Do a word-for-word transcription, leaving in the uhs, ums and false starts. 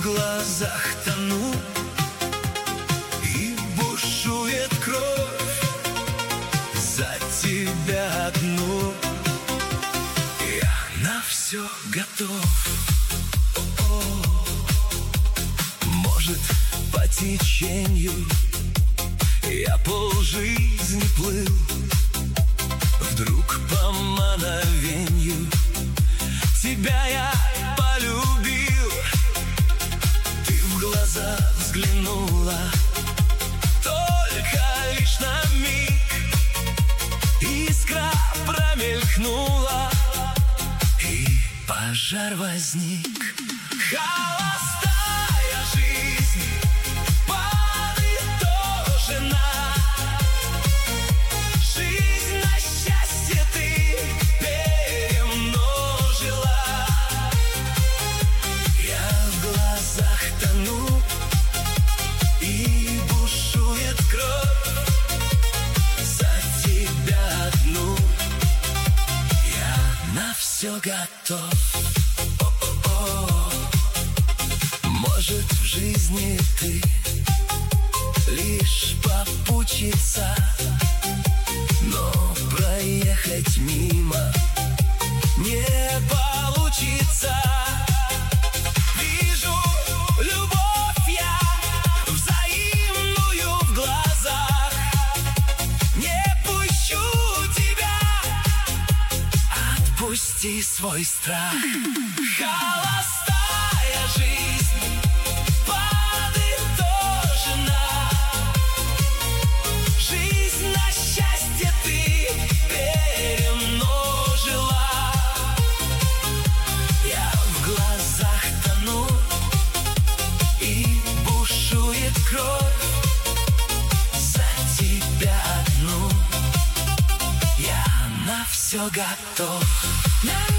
глазах тону, и бушует кровь за тебя одну. Я на все готов. О-о. Может, по течению я полжизни плыл, вдруг по мановению тебя я полюбил. Ты в глаза взглянула, только лишь на миг, искра промелькнула, и пожар возник. Холостая жизнь подытожена, жизнь на счастье ты перемножила. Я в глазах тону, и бушует кровь за тебя одну. Я на все готов. Может, в жизни ты лишь попутчица, но проехать мимо не получится. Вижу любовь я взаимную в глазах, не пущу тебя, отпусти свой страх. Холостая жизнь подытожена, жизнь на счастье ты перемножила. Я в глазах тону, и бушует кровь за тебя одну. Я на все готов.